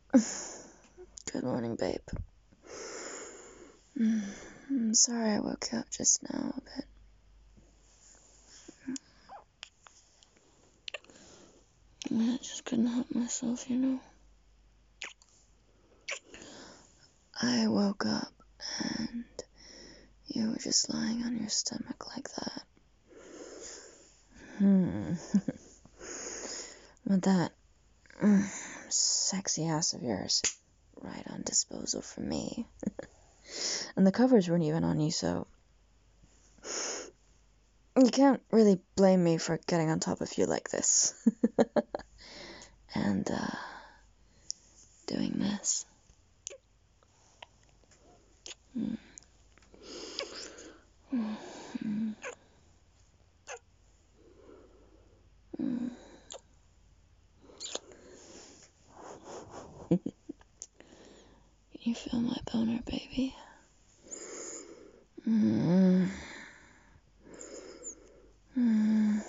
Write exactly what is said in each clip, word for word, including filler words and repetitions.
Good morning, babe. I'm sorry I woke you up just now a bit. I just couldn't help myself, you know. I woke up and you were just lying on your stomach like that. Hmm. With that mm, sexy ass of yours right on disposal for me. And the covers weren't even on you, so you can't really blame me for getting on top of you like this. And, uh, doing this. Mm. Mm. Mm. Can you feel my boner, baby? Mm. Mm.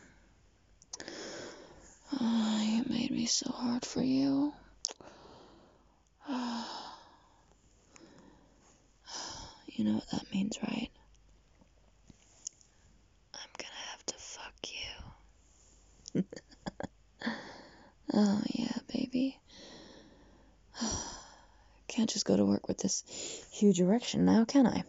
Oh, you made me so hard for you. You know what that means, right? I'm gonna have to fuck you. Oh, yeah, baby. Can't just go to work with this huge erection now, can I?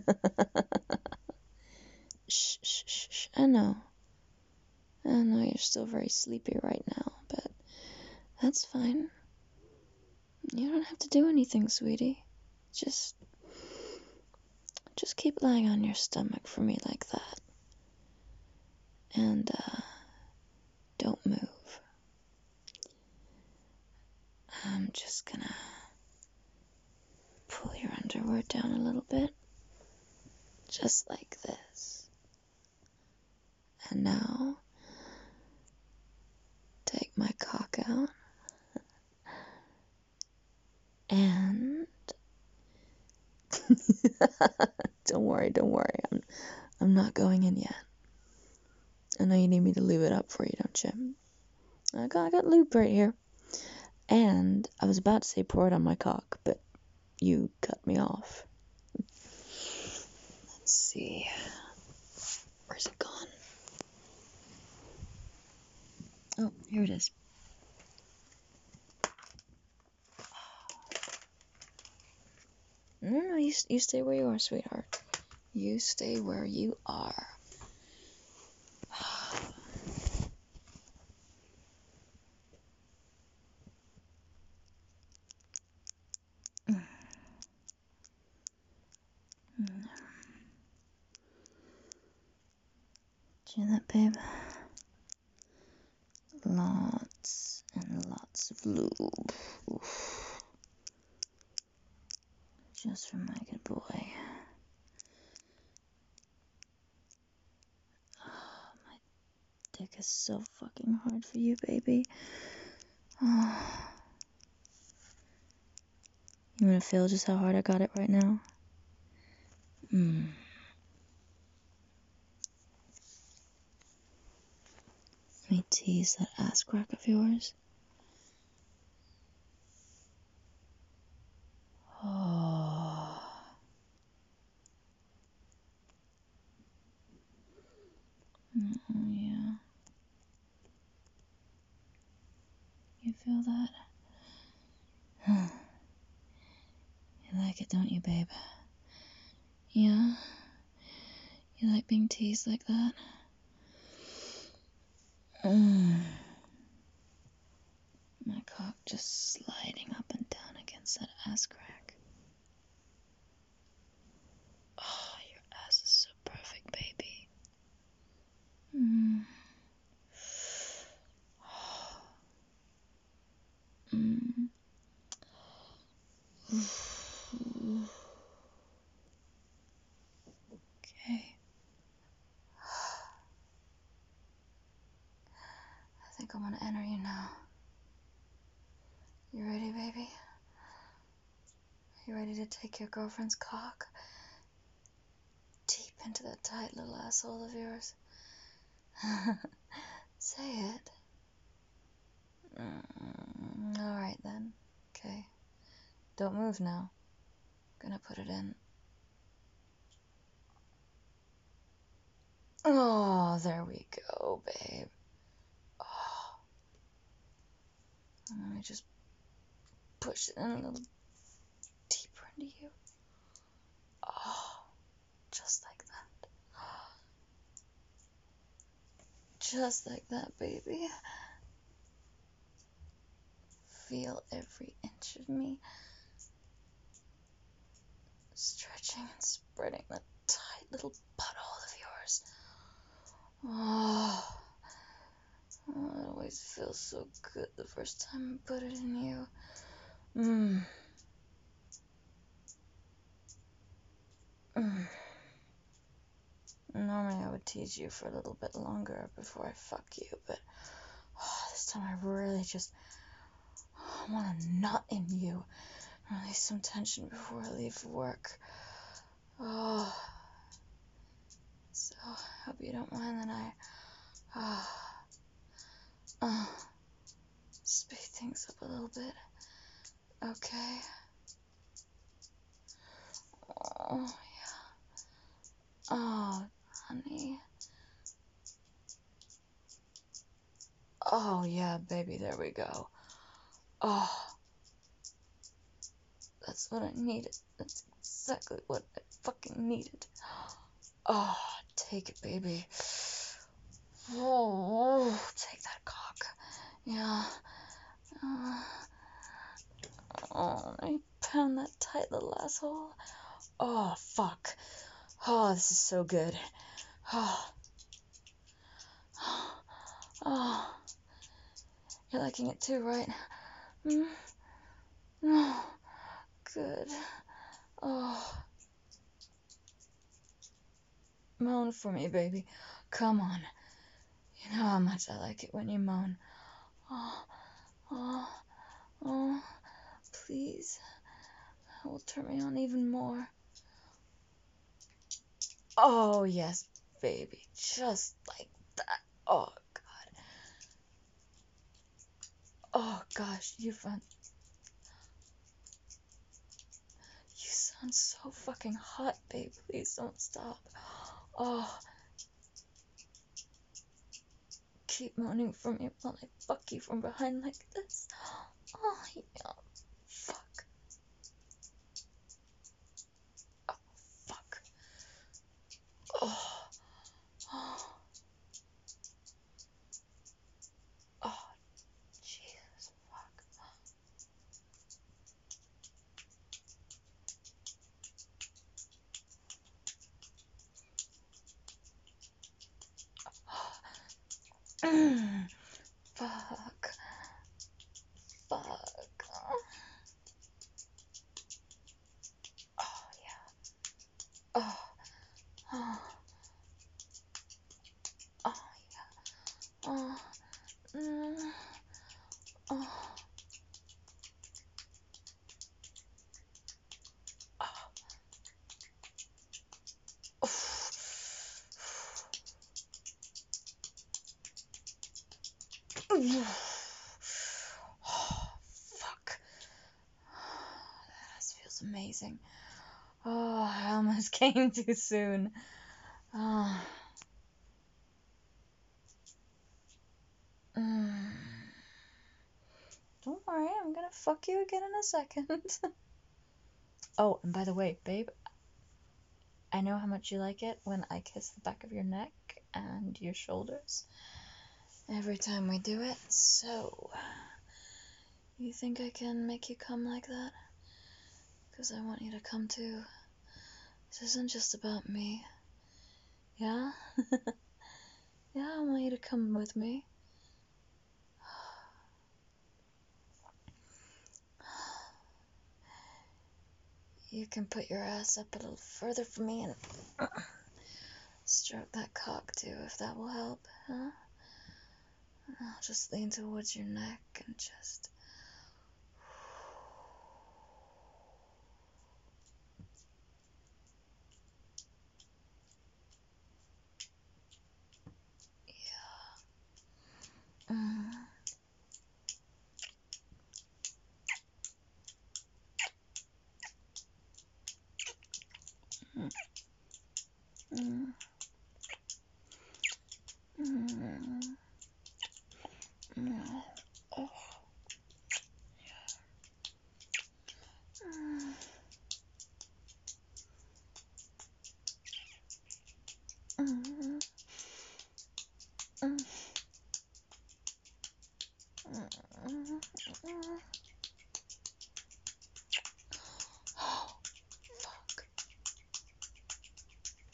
Shh, shh, shh, shh. I know. I know you're still very sleepy right now, but that's fine. You don't have to do anything, sweetie. Just, just keep lying on your stomach for me like that. And, uh, don't move. I'm just gonna pull your underwear down a little bit. Just like this. And now, take my cock out. And don't worry, don't worry. I'm I'm not going in yet. I know you need me to lube it up for you, don't you? I got I got lube right here. And I was about to say pour it on my cock, but you cut me off. Let's see. Where's it gone? Oh, here it is. No, no, you, you stay where you are, sweetheart. You stay where you are. Do you hear that, babe? Lots and lots of lube. Oof. Just for my good boy. Oh, my dick is so fucking hard for you, baby. Oh. You wanna feel just how hard I got it right now? Hmm. Let me tease that ass crack of yours. Oh. Oh, yeah. You feel that? You like it, don't you, babe? Yeah? You like being teased like that? Mm. My cock just sliding up and down against that ass crack. Oh, your ass is so perfect, baby. Mm. Mm. Okay. I think I'm gonna enter you now. You ready, baby? You ready to take your girlfriend's cock deep into that tight little asshole of yours? Say it. Mm, all right then. Okay. Don't move now. I'm gonna put it in. Oh, there we go, babe. Oh. Let me just push it in a little deeper into you. Oh, just like that. Just like that, baby. Feel every inch of me stretching and spreading that tight little butthole of yours. Oh, oh, it always feels so good the first time I put it in you. Mmm. Mm. Normally I would tease you for a little bit longer before I fuck you, but oh, this time I really just want to nut in you. Release some tension before I leave for work. Oh. So, I hope you don't mind that I oh, uh, speed things up a little bit. Okay? Oh, yeah. Oh, honey. Oh, yeah, baby, there we go. Oh, that's what I needed. That's exactly what I fucking needed. Oh, take it, baby. Oh, take that cock. Yeah. Uh, oh, let me pound that tight little asshole. Oh, fuck. Oh, this is so good. Oh. Oh. You're liking it too, right? Mm. Oh, good. Oh. Moan for me, baby. Come on. You know how much I like it when you moan. Oh, oh, oh. Please. That will turn me on even more. Oh, yes, baby. Just like that. Oh, God. Oh, gosh. You found... You sound so fucking hot, babe. Please don't stop. Oh. Keep moaning for me while I fuck you from behind like this. Oh, yeah. Fuck. Oh, fuck. Oh. Oh. Oh, Jesus, fuck. Mm. Fuck. Fuck. Oh, yeah. Oh. Oh. Oh, yeah. Oh. Mm. Oh. Oh. Oh, fuck. That feels amazing. Oh, I almost came too soon. Oh. Mm. Don't worry, I'm gonna fuck you again in a second. Oh, and by the way, babe, I know how much you like it when I kiss the back of your neck and your shoulders every time we do it, so you think I can make you come like that? Because I want you to come too. This isn't just about me. Yeah? Yeah, I want you to come with me. You can put your ass up a little further from me and stroke that cock too, if that will help, huh? I'll just lean towards your neck and just... Yeah. Mm.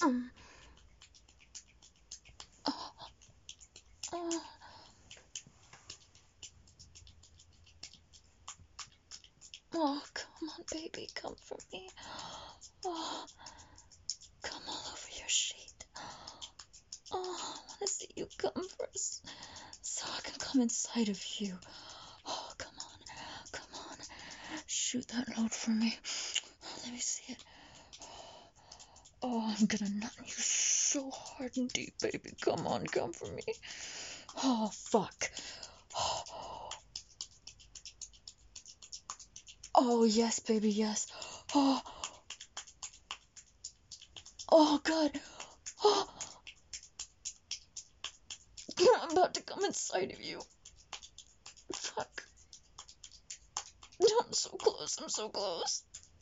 Um. Oh. Oh. Oh, come on, baby, come for me. Oh, come all over your sheet. Oh, I want to see you come first, so I can come inside of you. Oh, come on, come on. Shoot that load for me. Let me see it. Oh, I'm gonna nut you so hard and deep, baby. Come on, come for me. Oh, fuck. Oh, yes, baby, yes. Oh, oh, God. Oh, I'm about to come inside of you. Fuck. I'm so close, I'm so close.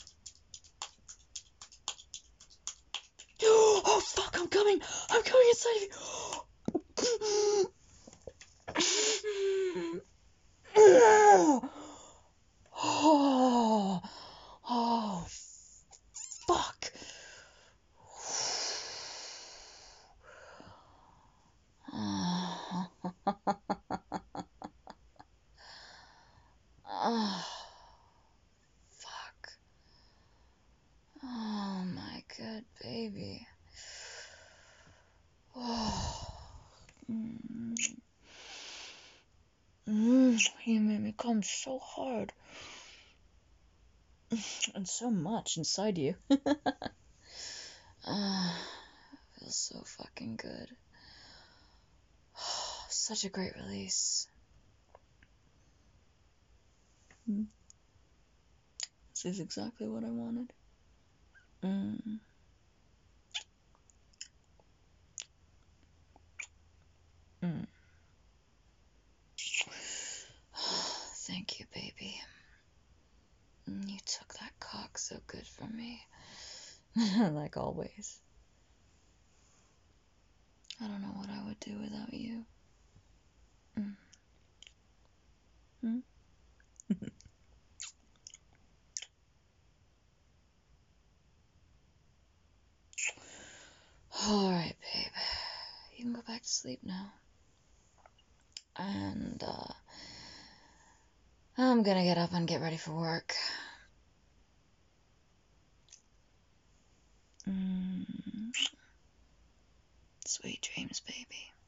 Oh, fuck, I'm coming. I'm coming inside of you. Oh, oh, fuck. Oh, oh, fuck. Oh, my good baby. Oh. Mm. Mm, you made me come so hard. And so much inside you. Ah, feels so fucking good. Such a great release. Mm. This is exactly what I wanted. Mm. Mm. Thank you, baby. You took that cock so good from me. Like always. I don't know what I would do without you. Mm. Mm. Alright, babe. You can go back to sleep now. And, uh, I'm gonna get up and get ready for work. Mm. Sweet dreams, baby.